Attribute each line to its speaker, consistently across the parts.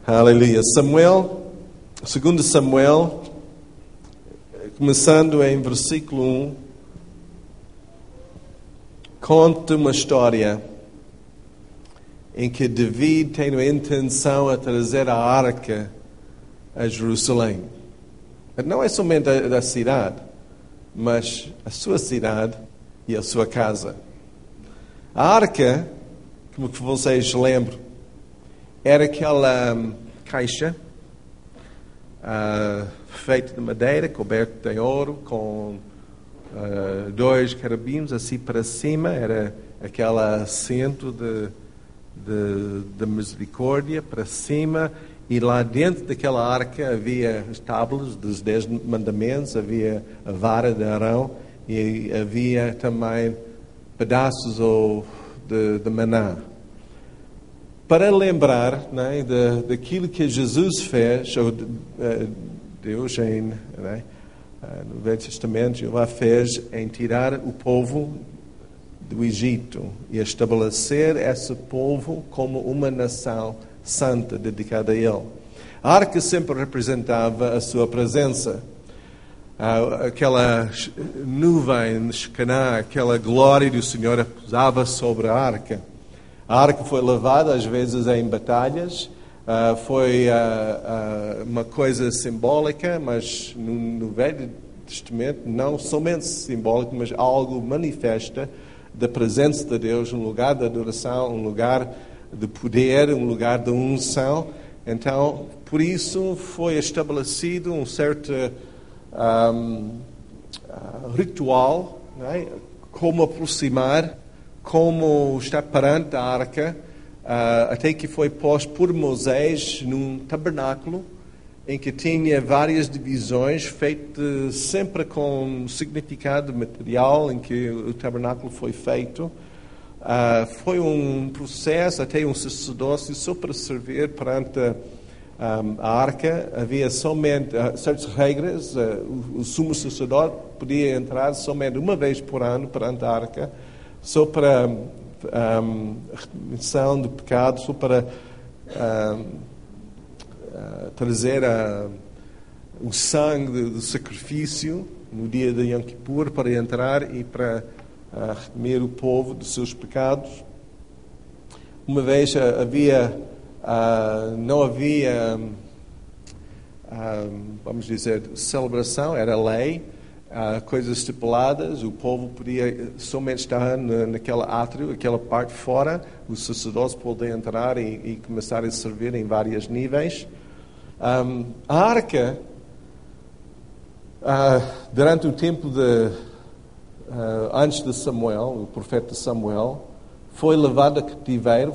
Speaker 1: Aleluia. Segundo Samuel, começando em versículo 1, conta uma história em que David tem a intenção de trazer a arca a Jerusalém. Não é somente da cidade, mas a sua cidade e a sua casa. A arca, como que vocês lembram, era aquela caixa feita de madeira, coberta de ouro, com dois carabinhos assim para cima. Era aquele assento de misericórdia para cima. E lá dentro daquela arca havia as tábuas dos 10 mandamentos, havia a vara de Arão e havia também pedaços de maná. Para lembrar, né, daquilo que Jesus fez, ou Deus no Velho Testamento, Jeová fez em tirar o povo do Egito e estabelecer esse povo como uma nação santa, dedicada a Ele. A arca sempre representava a sua presença. Aquela nuvem de Shekinah, aquela glória do Senhor pousava sobre a arca. A arca foi levada às vezes em batalhas, foi uma coisa simbólica, mas no Velho Testamento não somente simbólico, mas algo manifesta da presença de Deus, um lugar de adoração, um lugar de poder, um lugar de unção. Então, por isso foi estabelecido um certo ritual, né? Como aproximar, como estar perante a arca, até que foi posto por Moisés num tabernáculo em que tinha várias divisões, feito sempre com significado material em que o tabernáculo foi feito. Foi um processo, até um sacerdócio só para servir perante a arca. Havia somente certas regras. O sumo sacerdote podia entrar somente uma vez por ano perante a arca, só para remissão de pecados, só para trazer o sangue do sacrifício no dia de Yom Kippur, para entrar e para redimir o povo dos seus pecados. Uma vez não havia, vamos dizer, celebração, era lei, coisas estipuladas. O povo podia somente estar naquela átrio, aquela parte fora. O sacerdote podia entrar e começar a servir em vários níveis. A arca, durante o tempo antes de Samuel, o profeta Samuel, foi levado a cativeiro,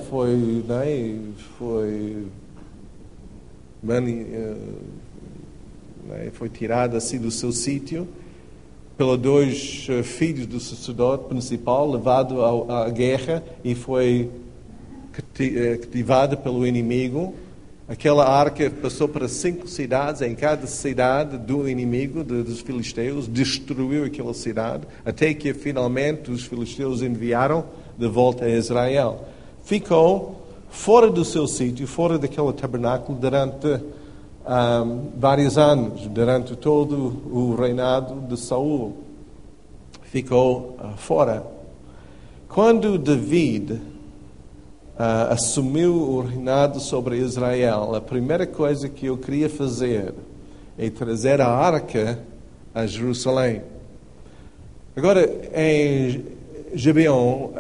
Speaker 1: foi tirado assim do seu sítio pelos 2 filhos do sacerdote principal, levado à guerra e foi cativado pelo inimigo. Aquela arca passou para 5 cidades. Em cada cidade do inimigo, dos filisteus, destruiu aquela cidade, até que finalmente os filisteus enviaram de volta a Israel. Ficou fora do seu sítio, fora daquele tabernáculo durante vários anos, durante todo o reinado de Saul. Ficou fora. Quando David assumiu o reinado sobre Israel, a primeira coisa que eu queria fazer é trazer a arca a Jerusalém. Agora, em Gibeon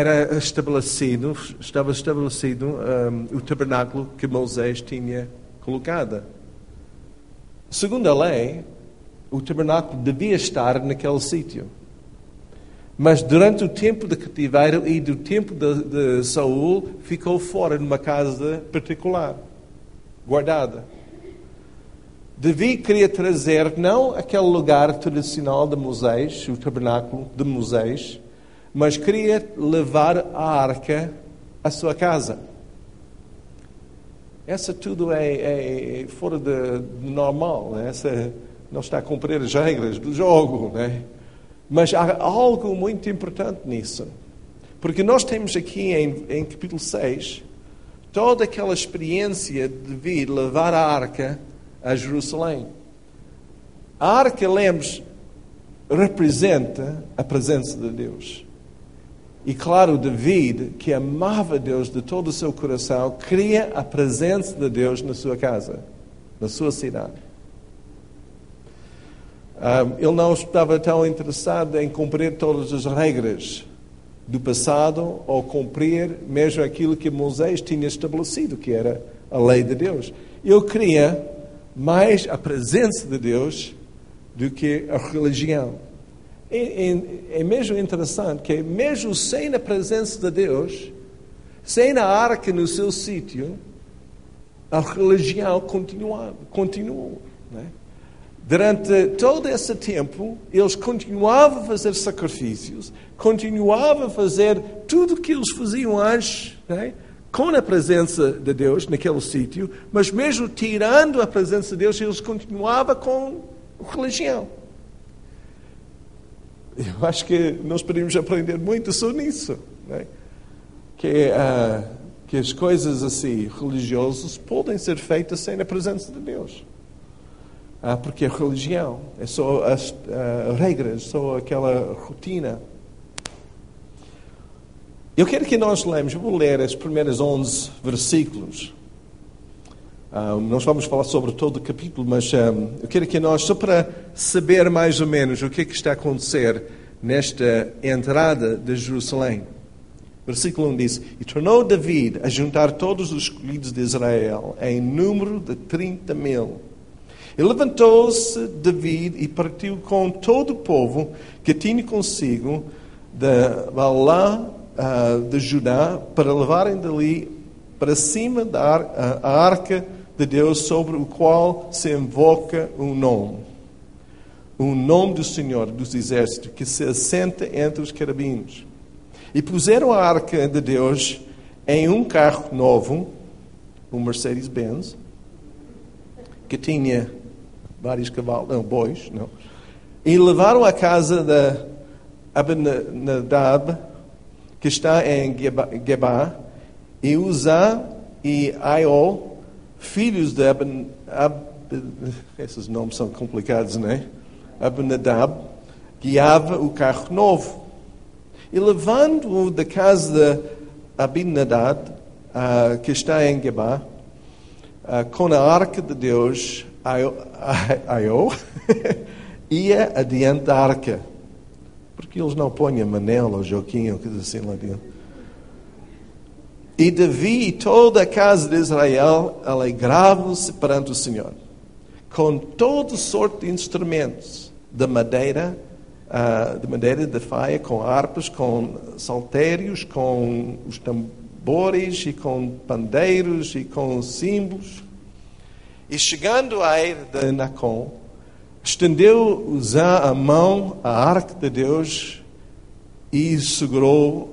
Speaker 1: estava estabelecido o tabernáculo que Moisés tinha colocado. Segundo a lei, o tabernáculo devia estar naquele sítio. Mas durante o tempo de cativeiro e do tempo de Saul, ficou fora numa casa particular, guardada. Davi queria trazer não aquele lugar tradicional de Moisés, o tabernáculo de Moisés, mas queria levar a arca à sua casa. Essa tudo é fora de normal, né? Essa não está a cumprir as regras do jogo, né? Mas há algo muito importante nisso. Porque nós temos aqui em capítulo 6 toda aquela experiência de vir levar a arca a Jerusalém. A arca, lembre-se, representa a presença de Deus. E claro, David, que amava Deus de todo o seu coração, queria a presença de Deus na sua casa, na sua cidade. Ele não estava tão interessado em cumprir todas as regras do passado ou cumprir mesmo aquilo que Moisés tinha estabelecido, que era a lei de Deus. Ele queria mais a presença de Deus do que a religião. É mesmo interessante que mesmo sem a presença de Deus, sem a arca no seu sítio, a religião continuou. Né? Durante todo esse tempo, eles continuavam a fazer sacrifícios, continuavam a fazer tudo o que eles faziam antes, né? Com a presença de Deus naquele sítio, mas mesmo tirando a presença de Deus, eles continuavam com religião. Eu acho que nós podemos aprender muito sobre isso, né? Que as coisas assim religiosas podem ser feitas sem a presença de Deus. Porque a religião é só as regras, só aquela rotina. Eu quero que nós lemos, eu vou ler os primeiros 11 versículos. Nós vamos falar sobre todo o capítulo, mas eu quero que nós, só para saber mais ou menos o que está a acontecer nesta entrada de Jerusalém. Versículo 1 diz: E tornou David a juntar todos os escolhidos de Israel, em número de 30.000. E levantou-se David e partiu com todo o povo que tinha consigo de Baalá de Judá, para levarem dali para cima da arca de Deus, sobre o qual se invoca o nome do Senhor dos Exércitos, que se assenta entre os querubins. E puseram a arca de Deus em um carro novo, um Mercedes-Benz, que tinha vários cavalos, não, bois, não. E levaram à casa de Abinadab, que está em Gebá, e Uzá e Aió, filhos de esses nomes são complicados, não é? Abinadab, guiava o carro novo. E levando-o da casa de Abinadab, que está em Gebá, com a arca de Deus, Aió ia adiante da arca. Porque eles não põem a Manela ou Joaquim ou coisa assim lá dentro. E Davi e toda a casa de Israel alegravam-se perante o Senhor, com toda sorte de instrumentos de madeira, de faia, com harpas, com saltérios, com os tambores e com pandeiros e com símbolos. E chegando à era de Nacon, estendeu Uzá a mão à arca de Deus e segurou,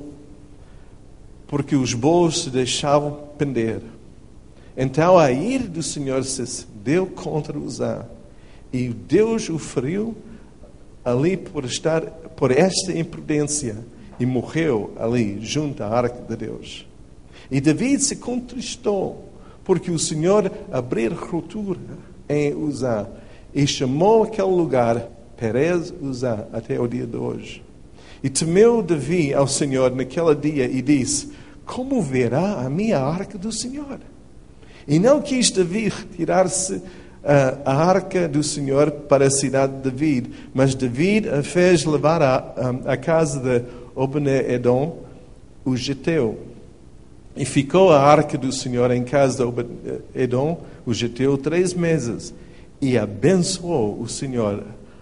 Speaker 1: porque os bois se deixavam pender. Então a ira do Senhor se deu contra Uzá, e Deus o feriu ali por esta imprudência, e morreu ali junto à arca de Deus. E David se contristou, porque o Senhor abriu ruptura em Uzá, e chamou aquele lugar Perez Uzá até o dia de hoje. E temeu Davi ao Senhor naquele dia e disse: Como verá a minha arca do Senhor? E não quis Davi retirar-se a arca do Senhor para a cidade de David, mas David a fez levar à casa de Obed-edom, o geteu. E ficou a arca do Senhor em casa de Obed-edom, o geteu, 3 meses. E abençoou o Senhor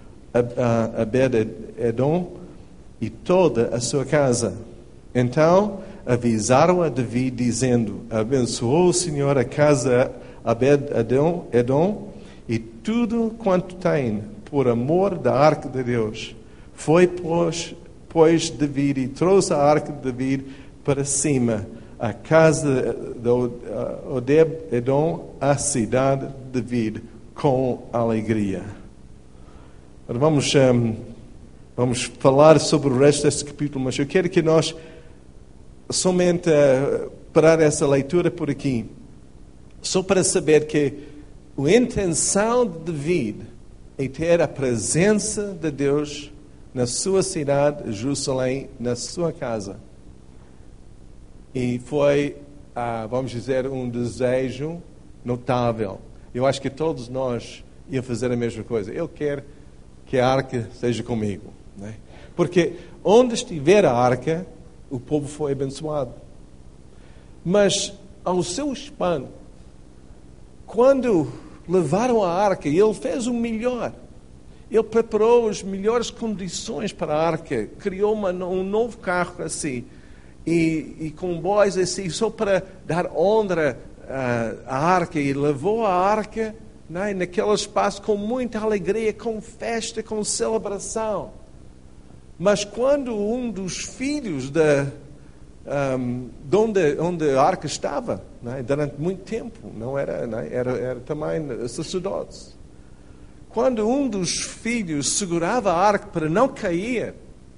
Speaker 1: a Obed-edom e toda a sua casa. Então avisaram a Davi, dizendo: Abençoou o Senhor a casa Obed-edom e tudo quanto tem, por amor da arca de Deus. Foi, pois, Davi e trouxe a arca de Davi para cima, a casa de Obed-edom, a cidade de Davi, com alegria. Vamos falar sobre o resto deste capítulo, mas eu quero que nós somente parar essa leitura por aqui, só para saber que a intenção de David é ter a presença de Deus na sua cidade, Jerusalém, na sua casa. E foi, vamos dizer, um desejo notável. Eu acho que todos nós iam fazer a mesma coisa. Eu quero que a arca seja comigo. Né? Porque onde estiver a arca, o povo foi abençoado. Mas, ao seu espanto, quando levaram a arca, ele fez o melhor. Ele preparou as melhores condições para a arca. Criou um novo carro assim. E comboios assim, só para dar honra à arca. E levou a arca, né, naquele espaço com muita alegria, com festa, com celebração. Mas quando um dos filhos onde a arca estava, né, durante muito tempo, não era, né, era também sacerdotes. Quando um dos filhos segurava a arca para não cair,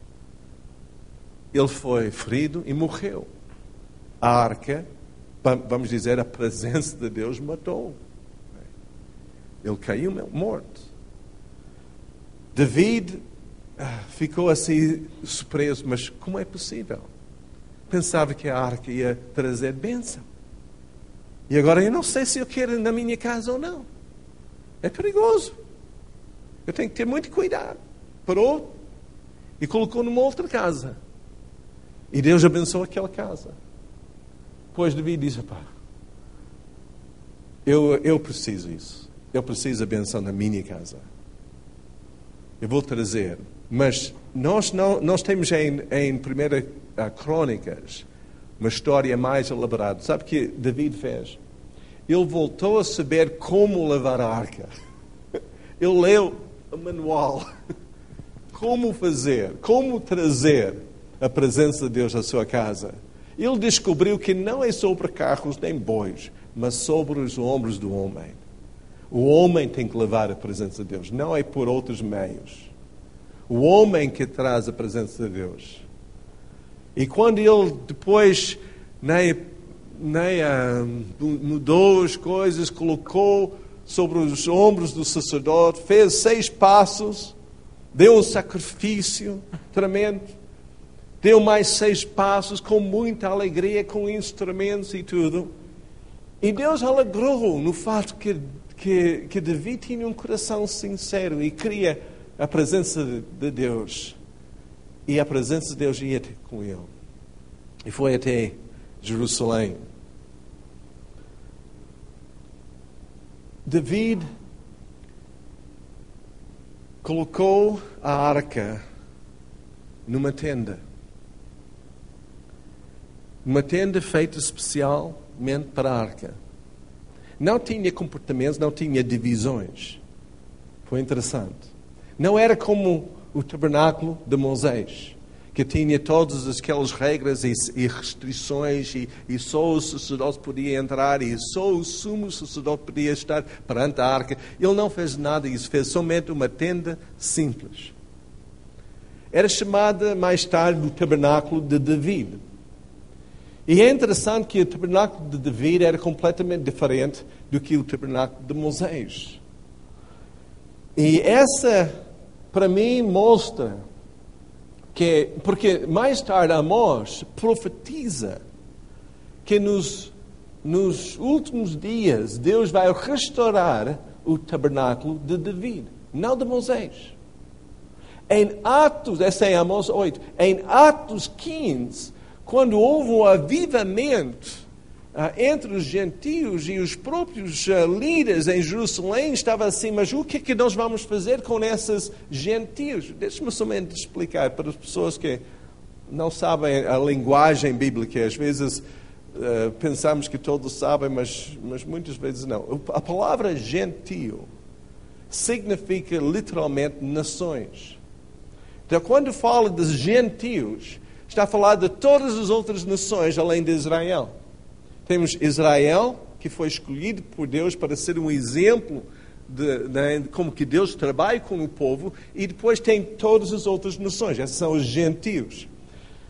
Speaker 1: ele foi ferido e morreu. A arca, vamos dizer, a presença de Deus matou. Ele caiu morto. David ficou assim surpreso, mas como é possível? Pensava que a arca ia trazer bênção. E agora eu não sei se eu quero na minha casa ou não. É perigoso. Eu tenho que ter muito cuidado. Parou e colocou numa outra casa. E Deus abençoou aquela casa. Depois David disse, eu preciso disso. Eu preciso da benção na minha casa. Eu vou trazer. Mas nós temos em 1 Crônicas uma história mais elaborada. Sabe o que David fez? Ele voltou a saber como levar a arca. Ele leu o manual. Como fazer, como trazer a presença de Deus à sua casa. Ele descobriu que não é sobre carros nem bois, mas sobre os ombros do homem. O homem tem que levar a presença de Deus, não é por outros meios. O homem que traz a presença de Deus. E quando ele depois mudou as coisas, colocou sobre os ombros do sacerdote, fez 6 passos, deu um sacrifício tremendo, deu mais 6 passos com muita alegria, com instrumentos e tudo. E Deus alegrou no fato que Davi tinha um coração sincero e queria a presença de Deus. E a presença de Deus ia ter com ele. E foi até Jerusalém. David colocou a arca numa tenda. Uma tenda feita especialmente para a arca. Não tinha comportamentos, não tinha divisões. Foi interessante. Não era como o tabernáculo de Moisés, que tinha todas aquelas regras e restrições e só o sacerdote podia entrar e só o sumo sacerdote podia estar perante a arca. Ele não fez nada disso, fez somente uma tenda simples. Era chamada mais tarde o tabernáculo de David. E é interessante que o tabernáculo de David era completamente diferente do que o tabernáculo de Moisés. E essa, para mim, mostra que, porque mais tarde Amós profetiza que nos últimos dias Deus vai restaurar o tabernáculo de David, não de Moisés. Em Atos, essa é Amós 8, em Atos 15, quando houve um avivamento entre os gentios e os próprios líderes em Jerusalém, estava assim, mas o que é que nós vamos fazer com esses gentios? Deixe-me somente explicar para as pessoas que não sabem a linguagem bíblica. Às vezes pensamos que todos sabem, mas muitas vezes não. A palavra gentio significa literalmente nações. Então, quando fala de gentios, está a falar de todas as outras nações além de Israel. Temos Israel, que foi escolhido por Deus para ser um exemplo de como que Deus trabalha com o povo, e depois tem todas as outras nações, esses são os gentios.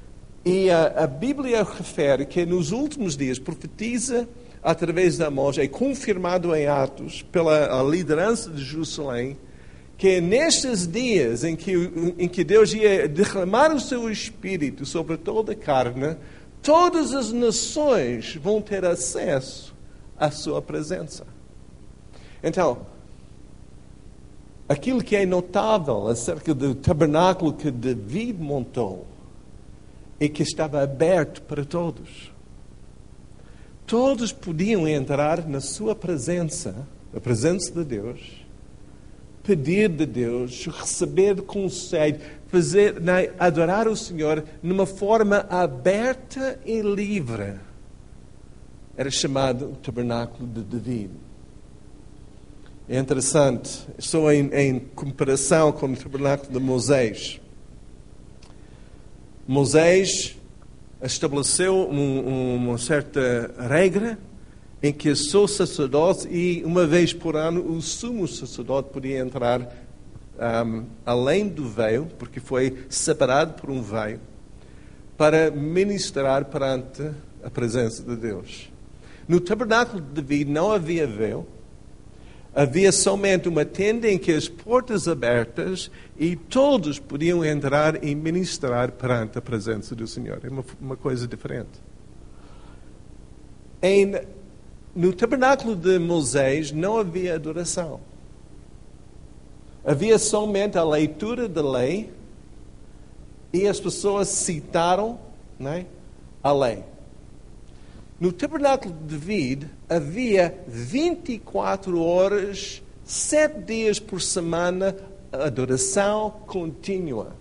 Speaker 1: E a Bíblia refere que nos últimos dias profetiza através de Amós, é confirmado em Atos pela a liderança de Jerusalém, que nestes dias em que Deus ia derramar o seu Espírito sobre toda a carne, todas as nações vão ter acesso à sua presença. Então, aquilo que é notável acerca do tabernáculo que David montou é que estava aberto para todos. Todos podiam entrar na sua presença, a presença de Deus, pedir de Deus, receber conselho, adorar o Senhor numa forma aberta e livre. Era chamado o tabernáculo de David. É interessante, só em comparação com o tabernáculo de Moisés. Moisés estabeleceu uma certa regra em que só o sacerdote e uma vez por ano o sumo sacerdote podia entrar além do véu, porque foi separado por um véu, para ministrar perante a presença de Deus. No tabernáculo de David não havia véu, havia somente uma tenda em que as portas abertas e todos podiam entrar e ministrar perante a presença do Senhor. É uma coisa diferente. No tabernáculo de Moisés não havia adoração. Havia somente a leitura da lei e as pessoas citaram, a lei. No tabernáculo de David havia 24 horas, 7 dias por semana, adoração contínua.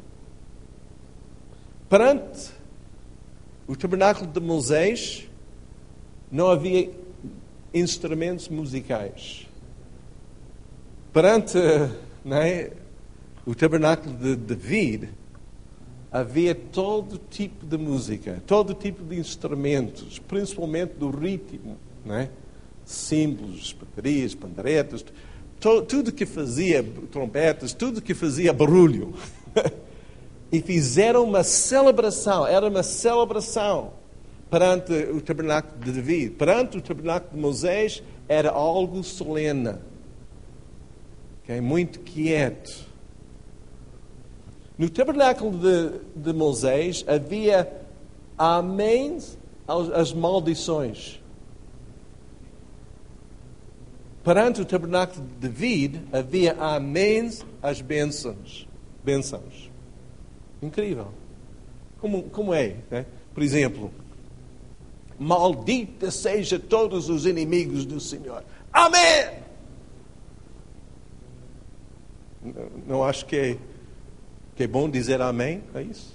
Speaker 1: Perante o tabernáculo de Moisés, não havia instrumentos musicais. Perante o tabernáculo de David, havia todo tipo de música, todo tipo de instrumentos, principalmente do ritmo, símbolos, baterias, panderetas, tudo que fazia trompetas, tudo que fazia barulho. E fizeram uma celebração, era uma celebração perante o tabernáculo de David. Perante o tabernáculo de Moisés era algo solene, muito quieto. No tabernáculo de Moisés havia amém às maldições. Perante o tabernáculo de David havia amém às bênçãos. Incrível. Como é? Por exemplo, maldita seja todos os inimigos do Senhor. Amém! Não acho que é bom dizer amém a isso?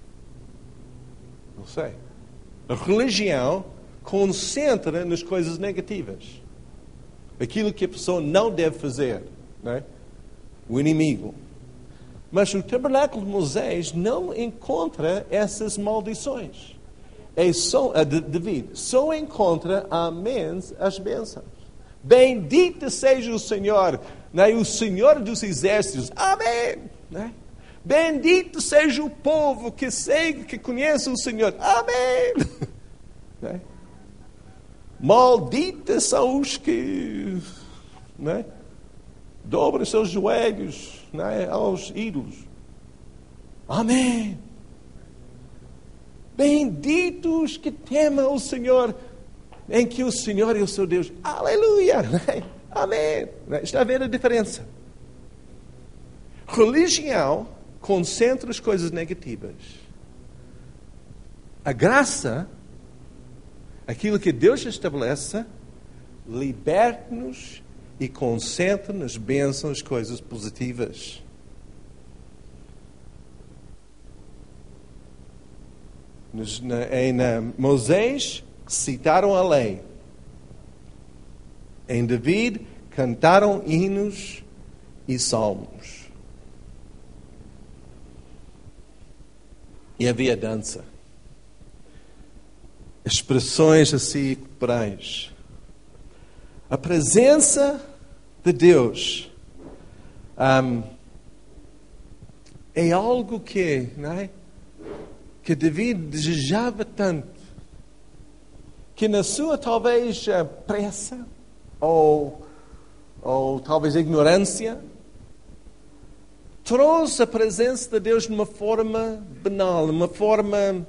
Speaker 1: Não sei. A religião concentra nas coisas negativas. Aquilo que a pessoa não deve fazer. O inimigo. Mas o tabernáculo de Moisés não encontra essas maldições. David só encontra amém às bênçãos. Bendito seja o Senhor, o Senhor dos exércitos. Amém! Bendito seja o povo que segue, que conhece o Senhor. Amém! Malditos são os que dobram seus joelhos aos ídolos. Amém! Benditos que temam o Senhor, em que o Senhor é o seu Deus. Aleluia! Amém! Está a ver a diferença? Religião concentra as coisas negativas. A graça, aquilo que Deus estabelece, liberta-nos e concentra nas bênçãos, coisas positivas. Em Moisés, citaram a lei. Em David, cantaram hinos e salmos. E havia dança. Expressões assim corporais. A presença de Deus é algo que que David desejava tanto, que na sua talvez pressa ou talvez ignorância, trouxe a presença de Deus de uma forma banal, de uma forma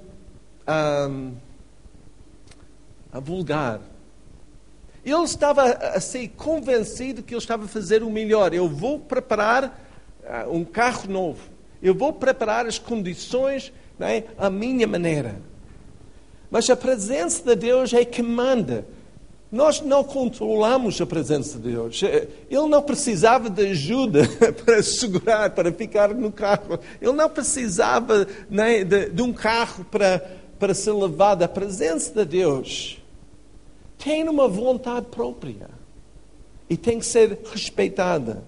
Speaker 1: vulgar. Ele estava assim convencido que ele estava a fazer o melhor. Eu vou preparar um carro novo. Eu vou preparar as condições, não é, à minha maneira. Mas a presença de Deus é que manda. Nós não controlamos a presença de Deus. Ele não precisava de ajuda para segurar, para ficar no carro. Ele não precisava, né, de um carro para ser levado. A presença de Deus tem uma vontade própria e tem que ser respeitada.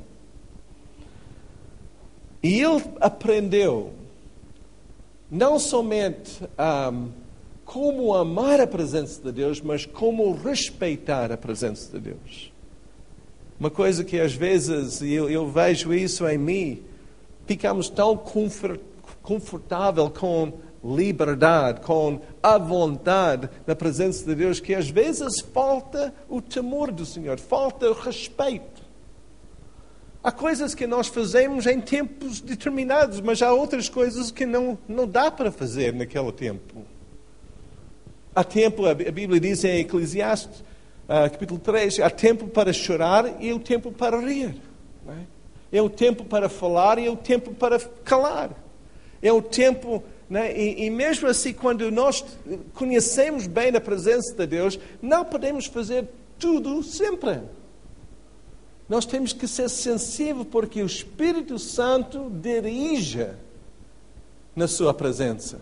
Speaker 1: E ele aprendeu não somente como amar a presença de Deus, mas como respeitar a presença de Deus. Uma coisa que às vezes eu vejo isso em mim, ficamos tão confortável com liberdade, com a vontade na presença de Deus, que às vezes falta o temor do Senhor, falta o respeito. Há coisas que nós fazemos em tempos determinados, mas há outras coisas que não dá para fazer naquele tempo. Há tempo, a Bíblia diz em Eclesiastes, capítulo 3, há tempo para chorar e o tempo para rir. Não é? É o tempo para falar e é o tempo para calar. É o tempo... E mesmo assim, quando nós conhecemos bem a presença de Deus, não podemos fazer tudo sempre. Nós temos que ser sensíveis porque o Espírito Santo dirige na sua presença.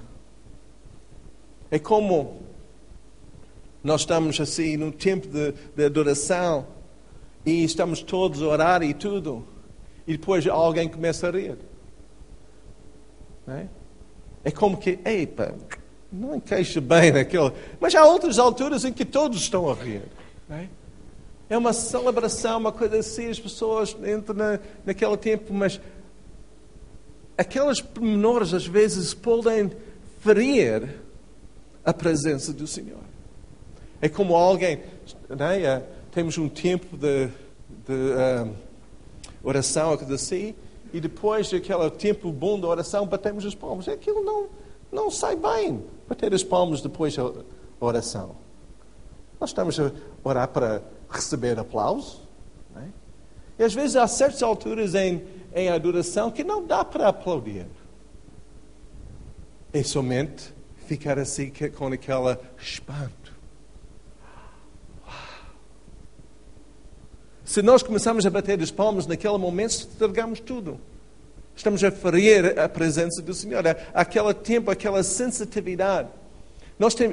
Speaker 1: É como nós estamos assim num tempo de adoração e estamos todos a orar e tudo, e depois alguém começa a rir. Não é? É como que, epa, não encaixa bem naquele... Mas há outras alturas em que todos estão a rir. Não é? É uma celebração, uma coisa assim, as pessoas entram naquele tempo, mas aquelas pormenores às vezes podem ferir a presença do Senhor. É como alguém... Não é? Temos um tempo de oração, assim, e depois daquele tempo bom da oração, batemos as palmas. Aquilo não sai bem, bater as palmas depois da oração. Nós estamos a orar para receber aplauso. Não é? E às vezes há certas alturas em adoração que não dá para aplaudir. É somente ficar assim com aquele espanto. Se nós começarmos a bater as palmas naquele momento, estragamos tudo. Estamos a ferir a presença do Senhor. Aquele tempo, aquela sensitividade. Nós temos,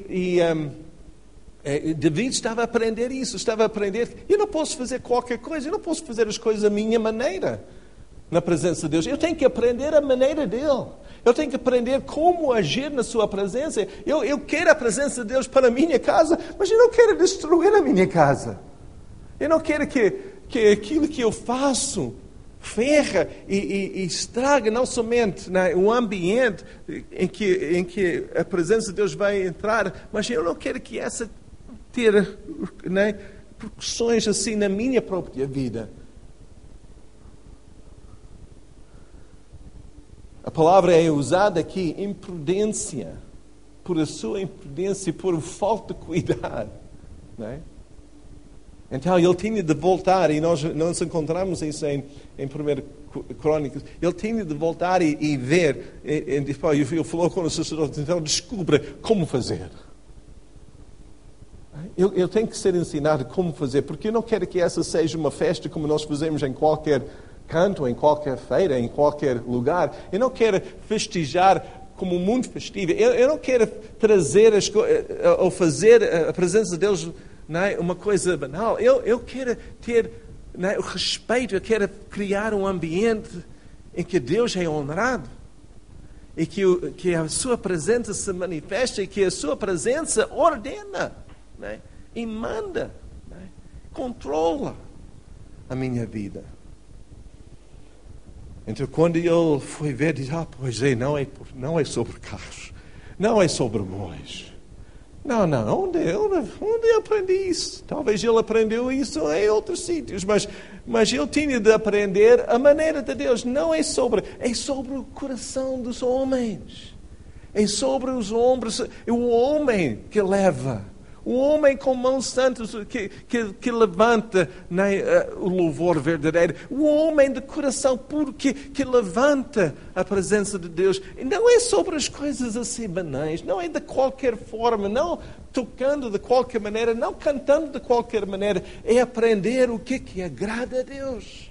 Speaker 1: David estava a aprender isso. Estava a aprender, eu não posso fazer qualquer coisa. Eu não posso fazer as coisas da minha maneira na presença de Deus. Eu tenho que aprender a maneira dele. Eu tenho que aprender como agir na sua presença. Eu quero a presença de Deus para a minha casa, mas eu não quero destruir a minha casa. Eu não quero que aquilo que eu faço ferra e estraga não somente, né, o ambiente em que a presença de Deus vai entrar, mas eu não quero que essa ter, né, repercussões assim na minha própria vida. A palavra é usada aqui, imprudência, por a sua imprudência, por falta de cuidado, não é? Então ele tinha de voltar, e nós encontramos isso em 1 Crônicas, ele tinha de voltar e ver, ele falou com o sacerdote, então descubra como fazer. Eu tenho que ser ensinado como fazer, porque eu não quero que essa seja uma festa como nós fazemos em qualquer canto, em qualquer feira, em qualquer lugar. Eu não quero festejar como um mundo festivo. Eu não quero trazer ou fazer a presença de Deus, não é, uma coisa banal. Eu quero ter, não é, o respeito, eu quero criar um ambiente em que Deus é honrado e que a sua presença se manifesta e que a sua presença ordena, não é, e manda, não é, controla a minha vida. Então, quando ele foi ver, disse, pois é, não é sobre carros. Não é sobre bois. Não. Onde eu aprendi isso? Talvez ele aprendeu isso em outros sítios, mas ele tinha de aprender a maneira de Deus. Não é sobre o coração dos homens. É sobre os homens, é o homem que leva. O homem com mãos santas que levanta o louvor verdadeiro. O homem de coração puro que levanta a presença de Deus. E não é sobre as coisas assim banais. Não é de qualquer forma. Não tocando de qualquer maneira. Não cantando de qualquer maneira. É aprender o que agrada a Deus.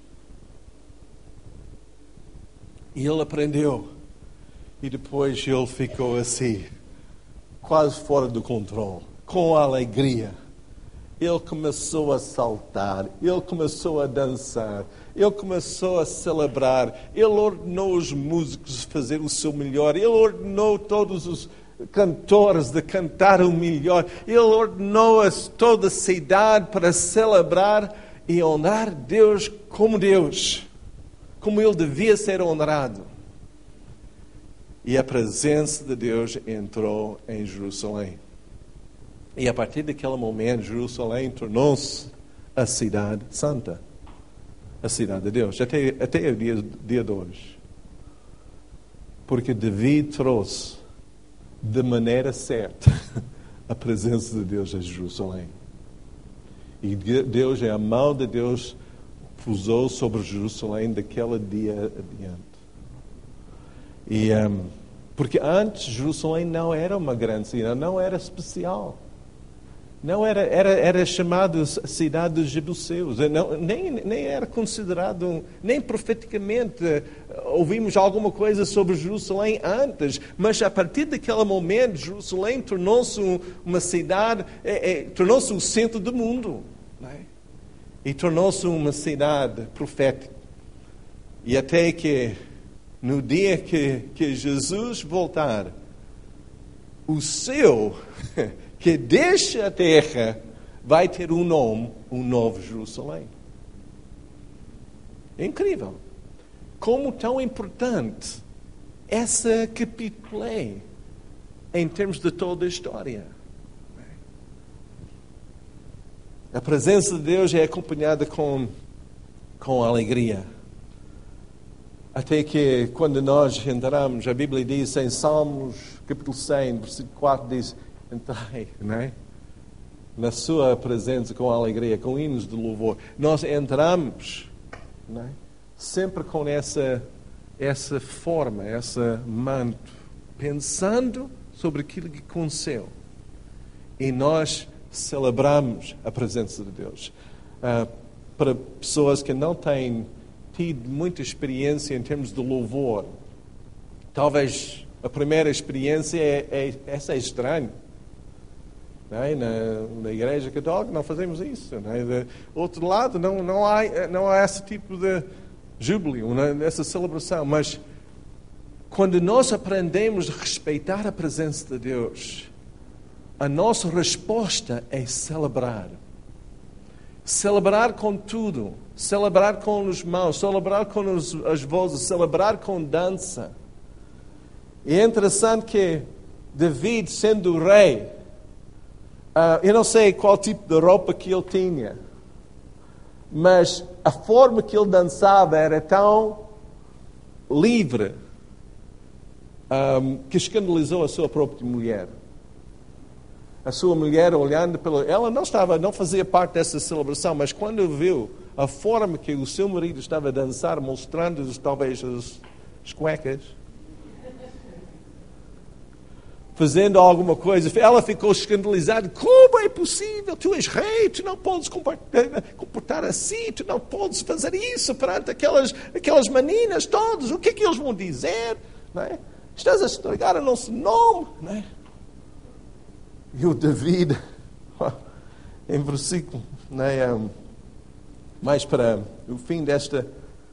Speaker 1: E ele aprendeu. E depois ele ficou assim, quase fora do controle. Com alegria, ele começou a saltar, ele começou a dançar, ele começou a celebrar, ele ordenou os músicos a fazer o seu melhor, ele ordenou todos os cantores de cantar o melhor, ele ordenou toda a cidade para celebrar e honrar Deus, como ele devia ser honrado. E a presença de Deus entrou em Jerusalém. E a partir daquele momento, Jerusalém tornou-se a cidade santa. A cidade de Deus. Até o dia de hoje. Porque David trouxe de maneira certa a presença de Deus a Jerusalém. E Deus, a mão de Deus, pousou sobre Jerusalém daquele dia adiante. E, porque antes Jerusalém não era uma grande cidade, não era especial. Não era chamado cidade dos jebuseus. Nem era considerado, nem profeticamente ouvimos alguma coisa sobre Jerusalém antes. Mas a partir daquele momento, Jerusalém tornou-se uma cidade, tornou-se o centro do mundo. Não é? E tornou-se uma cidade profética. E até que, no dia que Jesus voltar, o céu que deixa a terra vai ter um nome, um novo Jerusalém. É incrível. Como tão importante essa capítulo é em termos de toda a história. A presença de Deus é acompanhada com alegria. Até que quando nós entramos, a Bíblia diz em Salmos, capítulo 100, versículo 4, diz: entrai, não é? Na sua presença com alegria, com hinos de louvor. Nós entramos, não é? Sempre com essa forma, esse manto, pensando sobre aquilo que aconteceu. E nós celebramos a presença de Deus. Para pessoas que não têm tido muita experiência em termos de louvor, talvez a primeira experiência essa é estranha. Não é? Na Igreja Católica não fazemos isso. Não é? Do outro lado, não há esse tipo de júbilo, essa celebração. Mas quando nós aprendemos a respeitar a presença de Deus, a nossa resposta é celebrar. Celebrar com tudo. Celebrar com os mãos, celebrar com as vozes, celebrar com dança. E é interessante que David, sendo rei, eu não sei qual tipo de roupa que ele tinha, mas a forma que ele dançava era tão livre que escandalizou a sua própria mulher. A sua mulher, olhando ela não fazia parte dessa celebração, mas quando viu a forma que o seu marido estava a dançar, mostrando talvez as cuecas, fazendo alguma coisa, ela ficou escandalizada. Como é possível? Tu és rei, tu não podes comportar assim, tu não podes fazer isso perante aquelas meninas todas. O que é que eles vão dizer? Não é? Estás a estragar o nosso nome. Não é? E o David, em versículo, mais para o fim desta,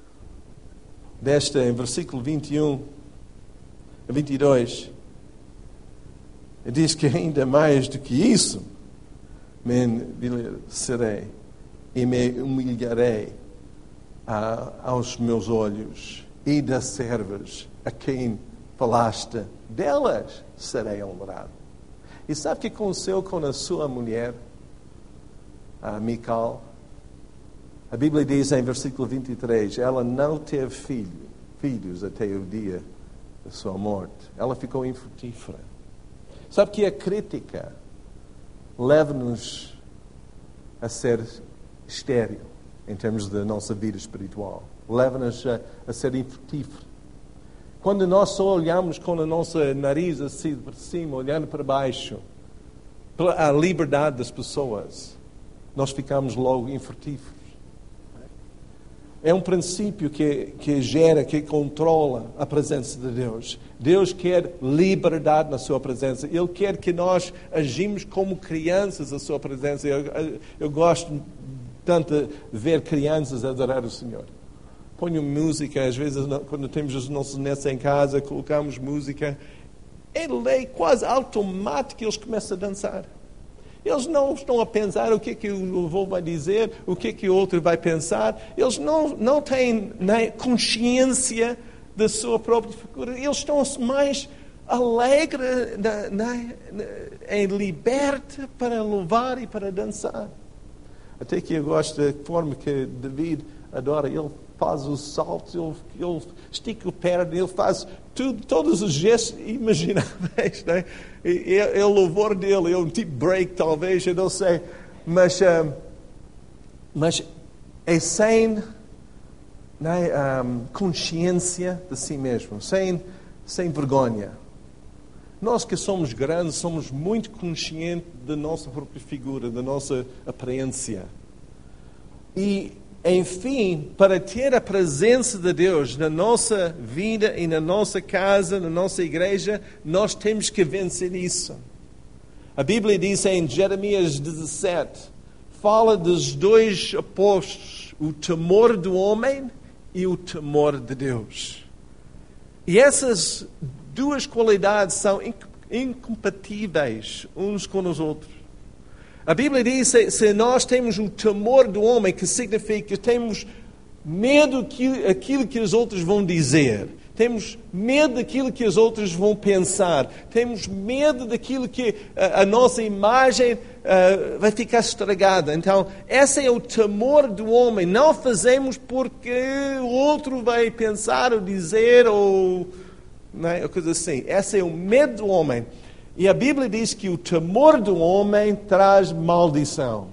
Speaker 1: em versículo 21 a 22, diz que ainda mais do que isso, me endirecerei e me humilharei aos meus olhos e das servas a quem falaste, delas serei honrado. E sabe o que aconteceu com a sua mulher, a Mical? A Bíblia diz em versículo 23, ela não teve filhos até o dia da sua morte. Ela ficou infrutífera. Sabe que a crítica leva-nos a ser estéril em termos da nossa vida espiritual. Leva-nos a ser infrutífero. Quando nós só olhamos com o nosso nariz assim para cima, olhando para baixo, para a liberdade das pessoas, nós ficamos logo infrutíferos. É um princípio que gera, que controla a presença de Deus. Deus quer liberdade na sua presença. Ele quer que nós agimos como crianças na sua presença. Eu gosto tanto de ver crianças adorar o Senhor. Ponho música, às vezes quando temos os nossos netos em casa, colocamos música. É lei quase automática, eles começam a dançar. Eles não estão a pensar o que o avô vai dizer, o que o outro vai pensar. Eles não têm consciência da sua própria figura. Eles estão mais alegres, em liberta para louvar e para dançar. Até que eu gosto da forma que David adora. Ele faz os saltos, ele estica o perna, ele faz todos os gestos imagináveis, né? É o louvor dele, é um tipo break talvez, eu não sei, mas é sem consciência de si mesmo, sem vergonha. Nós que somos grandes, somos muito conscientes da nossa própria figura, da nossa aparência. E, enfim, para ter a presença de Deus na nossa vida e na nossa casa, na nossa igreja, nós temos que vencer isso. A Bíblia diz em Jeremias 17, fala dos dois opostos, o temor do homem e o temor de Deus. E essas duas qualidades são incompatíveis uns com os outros. A Bíblia diz que se nós temos o temor do homem, que significa que temos medo daquilo que os outros vão dizer, temos medo daquilo que os outros vão pensar, temos medo daquilo que a nossa imagem vai ficar estragada. Então, esse é o temor do homem. Não fazemos porque o outro vai pensar ou dizer ou coisa assim. Esse é o medo do homem. E a Bíblia diz que o temor do homem traz maldição.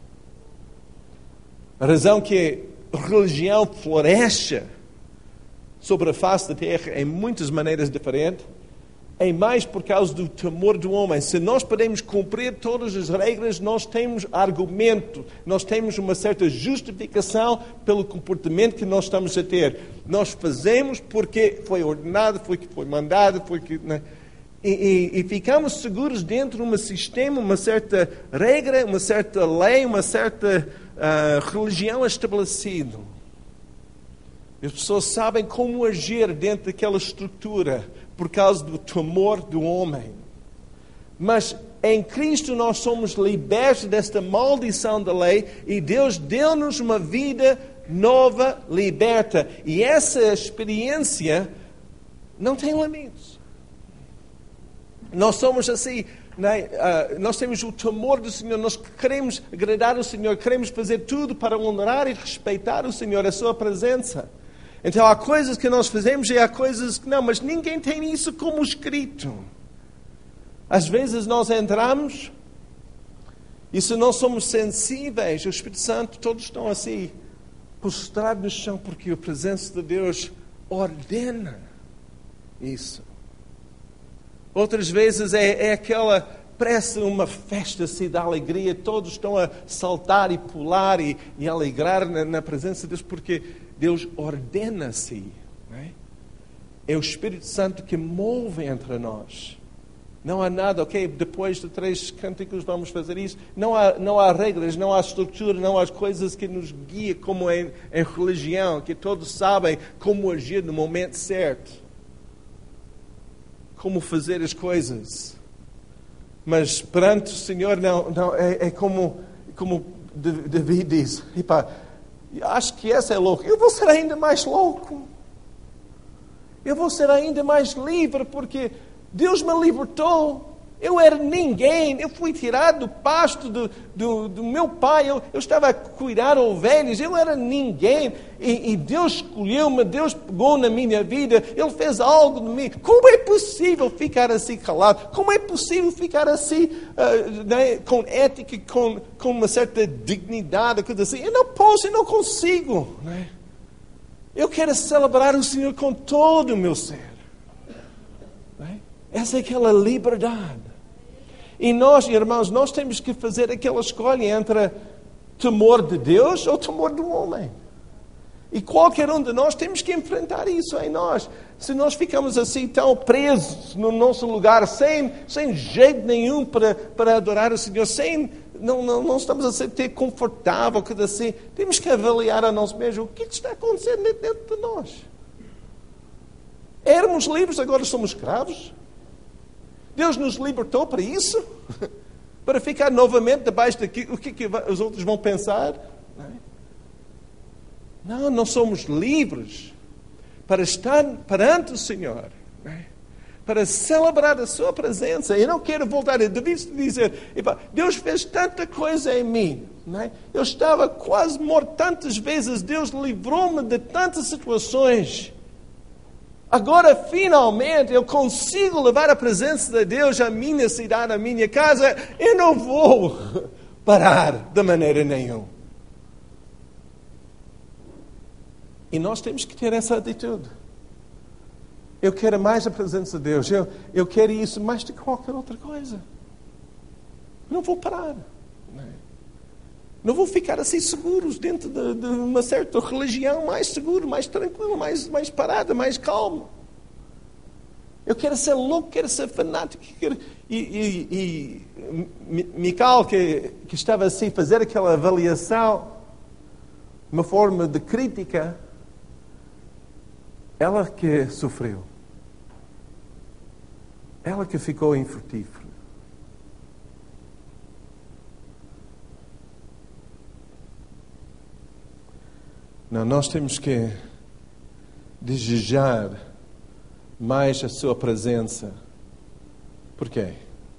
Speaker 1: A razão que a religião floresce sobre a face da terra em muitas maneiras diferentes é mais por causa do temor do homem. Se nós podemos cumprir todas as regras, nós temos argumento, nós temos uma certa justificação pelo comportamento que nós estamos a ter. Nós fazemos porque foi ordenado, foi mandado, E ficamos seguros dentro de um sistema, uma certa regra, uma certa lei, uma certa religião estabelecida. As pessoas sabem como agir dentro daquela estrutura por causa do temor do homem. Mas em Cristo nós somos libertos desta maldição da lei e Deus deu-nos uma vida nova, liberta. E essa experiência não tem limites. Nós somos assim, nós temos o temor do Senhor, nós queremos agradar o Senhor, queremos fazer tudo para honrar e respeitar o Senhor, a sua presença. Então há coisas que nós fazemos e há coisas que não, mas ninguém tem isso como escrito. Às vezes nós entramos e se nós somos sensíveis, o Espírito Santo, todos estão assim, prostrados no chão, porque a presença de Deus ordena isso. Outras vezes é aquela pressa, uma festa assim, da alegria, todos estão a saltar e pular e alegrar na presença de Deus, porque Deus ordena-se. É o Espírito Santo que move entre nós. Não há nada, depois de 3 cânticos vamos fazer isso. Não há regras, não há estrutura, não há coisas que nos guiam como em religião, que todos sabem como agir no momento certo. Como fazer as coisas. Mas perante o Senhor é como David diz, acho que esse é louco, eu vou ser ainda mais louco. Eu vou ser ainda mais livre porque Deus me libertou. Eu era ninguém, eu fui tirado do pasto do meu pai, eu estava a cuidar ovelhas, eu era ninguém. E Deus escolheu-me, Deus pegou na minha vida, Ele fez algo de mim. Como é possível ficar assim calado? Como é possível ficar assim, com ética, com uma certa dignidade, coisa assim? Eu não posso, eu não consigo. Eu quero celebrar o Senhor com todo o meu ser. Essa é aquela liberdade. E nós, irmãos, nós temos que fazer aquela escolha entre temor de Deus ou temor do homem. E qualquer um de nós temos que enfrentar isso em nós. Se nós ficamos assim tão presos no nosso lugar, sem jeito nenhum para adorar o Senhor, não estamos a sentir confortável, coisa assim, temos que avaliar a nós mesmos o que está acontecendo dentro de nós. Éramos livres, agora somos escravos. Deus nos libertou para isso? Para ficar novamente debaixo daquilo, o que os outros vão pensar? Não somos livres para estar perante o Senhor, para celebrar a sua presença. Eu não quero voltar, eu devia dizer, Deus fez tanta coisa em mim. Eu estava quase morto tantas vezes, Deus livrou-me de tantas situações. Agora, finalmente, eu consigo levar a presença de Deus à minha cidade, à minha casa. Eu não vou parar de maneira nenhuma. E nós temos que ter essa atitude. Eu quero mais a presença de Deus. Eu quero isso mais do que qualquer outra coisa. Não vou parar. Não vou ficar assim seguros dentro de uma certa religião, mais seguro, mais tranquilo, mais parado, mais calmo. Eu quero ser louco, quero ser fanático. E Mical, que estava assim a fazer aquela avaliação, uma forma de crítica, ela que sofreu. Ela que ficou infrutífera. Não, nós temos que desejar mais a sua presença. Por quê?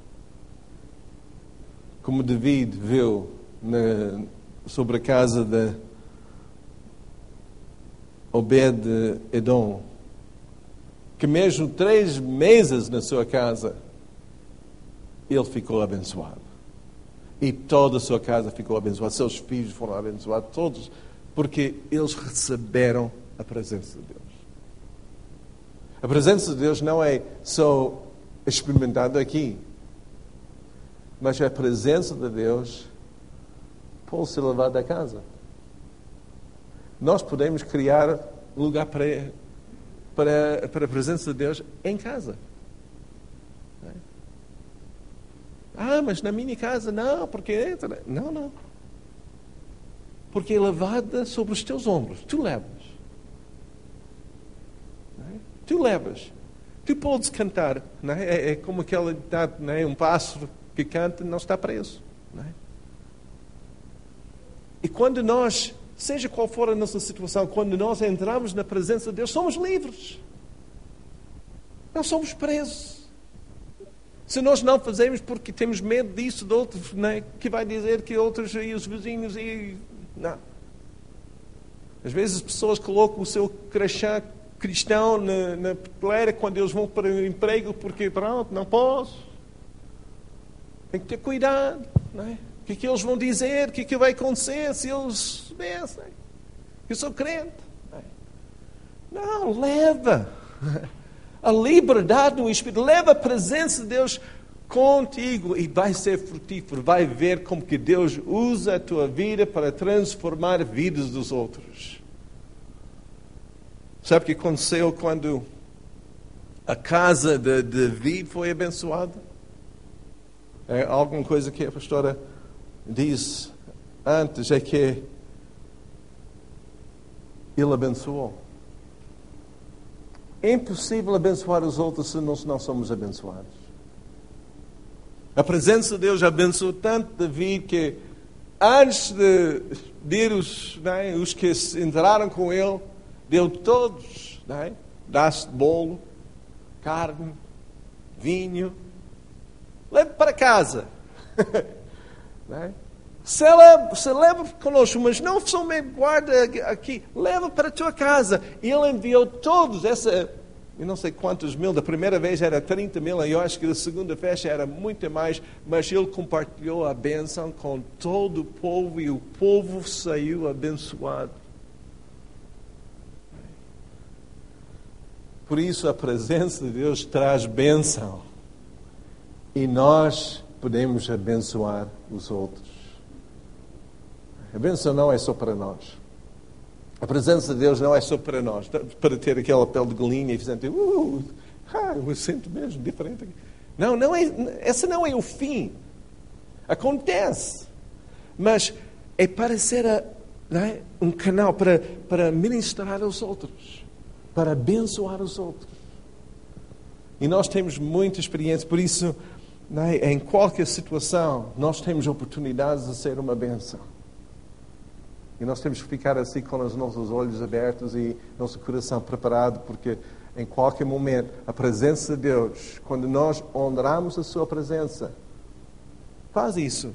Speaker 1: Como David viu sobre a casa de Obed-Edom, que mesmo 3 meses na sua casa, ele ficou abençoado. E toda a sua casa ficou abençoada. Seus filhos foram abençoados, todos. Porque eles receberam a presença de Deus. A presença de Deus não é só experimentada aqui, mas a presença de Deus pode ser levada a casa. Nós podemos criar lugar para a presença de Deus em casa. Mas na minha casa não, porque... Não. Porque é levada sobre os teus ombros. Tu levas. Tu levas. Tu podes cantar. Não é? É como aquela idade, não é? Um pássaro que canta não está preso. Não é? E quando nós, seja qual for a nossa situação, quando nós entramos na presença de Deus, somos livres. Não somos presos. Se nós não fazemos porque temos medo disso, de outros, não é? Que vai dizer que outros e os vizinhos e... Não. Às vezes as pessoas colocam o seu crachá cristão na prateleira quando eles vão para o emprego, porque pronto, não posso. Tem que ter cuidado. Não é? O que eles vão dizer? O que vai acontecer se eles soubessem? Eu sou crente. Não, leva a liberdade no Espírito, leva a presença de Deus contigo e vai ser frutífero, vai ver como que Deus usa a tua vida para transformar vidas dos outros. Sabe o que aconteceu quando a casa de David foi abençoada? É alguma coisa que a pastora disse antes, é que ele abençoou. É impossível abençoar os outros se nós não somos abençoados. A presença de Deus abençoou tanto David que antes de ir os que entraram com ele, deu todos pedaço de bolo, carne, vinho. Leve para casa. Não é? Se leva connosco, mas não somente guarda aqui, leva para a tua casa. E ele enviou todos eu não sei quantos mil, da primeira vez era 30 mil, eu acho que da segunda festa era muito mais, mas ele compartilhou a bênção com todo o povo e o povo saiu abençoado. Por isso a presença de Deus traz bênção e nós podemos abençoar os outros. A bênção não é só para nós. A presença de Deus não é só para nós, para ter aquela pele de galinha e fazer, eu sinto mesmo diferente. Não é, esse não é o fim. Acontece. Mas é para ser um canal para ministrar aos outros, para abençoar os outros. E nós temos muita experiência, por isso, em qualquer situação, nós temos oportunidades de ser uma bênção. E nós temos que ficar assim com os nossos olhos abertos e nosso coração preparado, porque em qualquer momento a presença de Deus, quando nós honramos a sua presença, faz isso,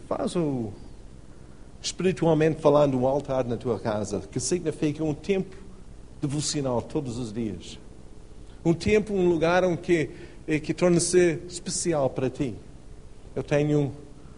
Speaker 1: espiritualmente falando, um altar na tua casa, que significa um tempo devocional todos os dias. Um tempo, um lugar que torna-se especial para ti. Eu tenho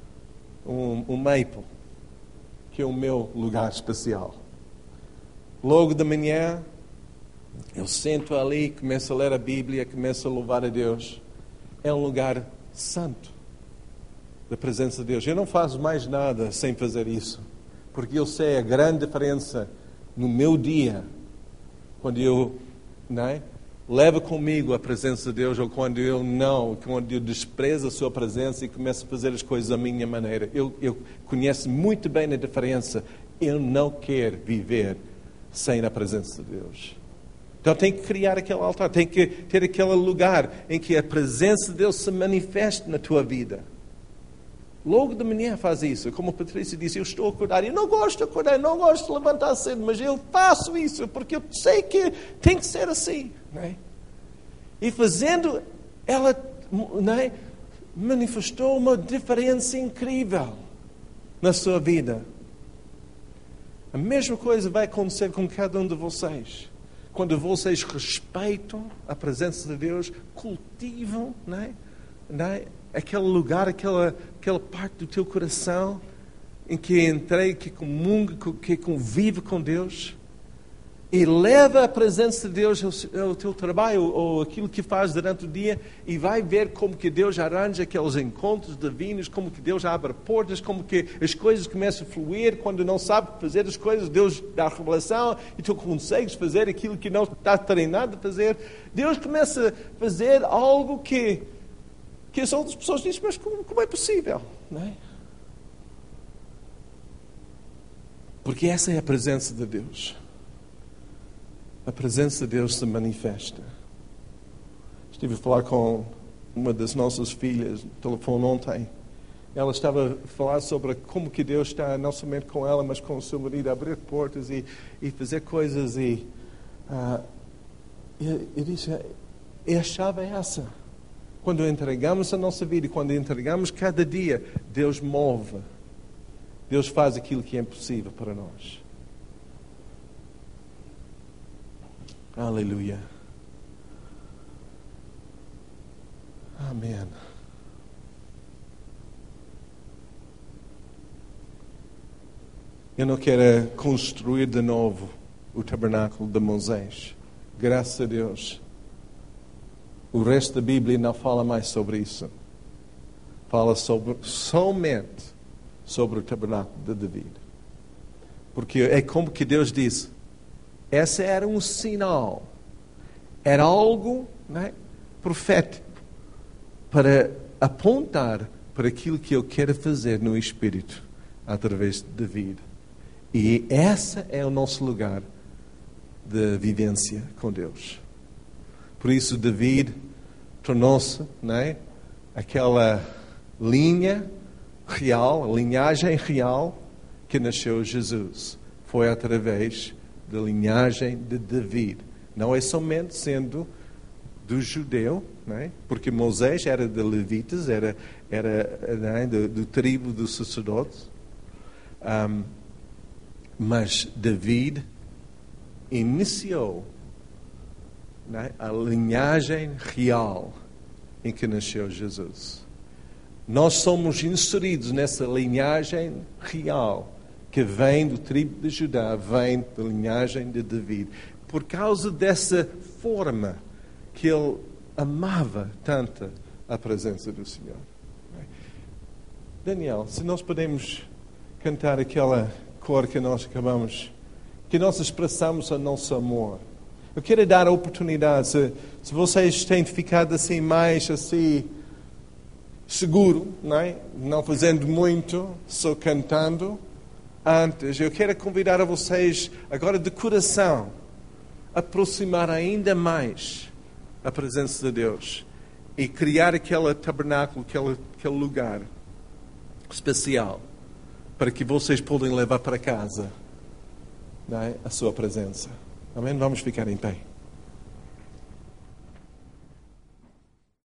Speaker 1: um maple, que é o meu lugar especial. Logo de manhã, eu sento ali, começo a ler a Bíblia, começo a louvar a Deus. É um lugar santo da presença de Deus. Eu não faço mais nada sem fazer isso, porque eu sei a grande diferença no meu dia, quando eu levo comigo a presença de Deus, ou quando eu desprezo a sua presença e começo a fazer as coisas da minha maneira. Eu conheço muito bem a diferença. Eu não quero viver sem a presença de Deus. Então tem que criar aquele altar, tem que ter aquele lugar em que a presença de Deus se manifeste na tua vida. Logo de manhã faz isso. Como a Patrícia disse, eu estou a acordar. Eu não gosto de acordar, eu não gosto de levantar cedo, mas eu faço isso porque eu sei que tem que ser assim. Não é? E fazendo, ela manifestou uma diferença incrível na sua vida. A mesma coisa vai acontecer com cada um de vocês. Quando vocês respeitam a presença de Deus, cultivam aquele lugar, aquela parte do teu coração em que entrei, que comunga, que convive com Deus, e leva a presença de Deus ao teu trabalho ou aquilo que faz durante o dia, e vai ver como que Deus arranja aqueles encontros divinos, como que Deus abre portas, como que as coisas começam a fluir. Quando não sabes fazer as coisas, Deus dá a revelação e tu consegues fazer aquilo que não está treinado a fazer. Deus começa a fazer algo que as outras pessoas dizem, mas como é possível? Não é? Porque essa é a presença de Deus. A presença de Deus se manifesta. Estive a falar com uma das nossas filhas no telefone ontem. Ela estava a falar sobre como que Deus está, não somente com ela, mas com o seu marido, a abrir portas e fazer coisas. E eu disse, a chave é essa. Quando entregamos a nossa vida e quando entregamos cada dia, Deus move. Deus faz aquilo que é impossível para nós. Aleluia. Amém. Eu não quero construir de novo o tabernáculo de Moisés. Graças a Deus. O resto da Bíblia não fala mais sobre isso. Fala somente sobre o tabernáculo de David. Porque é como que Deus disse, esse era um sinal, era algo profético para apontar para aquilo que eu quero fazer no Espírito através de David. E esse é o nosso lugar de vivência com Deus. Por isso David tornou-se aquela linha real, a linhagem real que nasceu Jesus. Foi através da linhagem de David Não é somente sendo do judeu, não é? Porque Moisés era de levitas, era não é? do tribo dos sacerdotes. Mas David iniciou, não é? A linhagem real em que nasceu Jesus. Nós somos inseridos nessa linhagem real que vem do tribo de Judá, vem da linhagem de David, por causa dessa forma que ele amava tanto a presença do Senhor. Daniel, se nós podemos cantar aquela cor que nós acabamos, que nós expressamos o nosso amor. Eu quero dar a oportunidade, se vocês têm ficado assim mais assim seguro, não é? Não fazendo muito, só cantando. Antes, eu quero convidar a vocês, agora de coração, a aproximar ainda mais a presença de Deus e criar aquele tabernáculo, aquele lugar especial para que vocês possam levar para casa, não é? A sua presença. Amém? Vamos ficar em pé.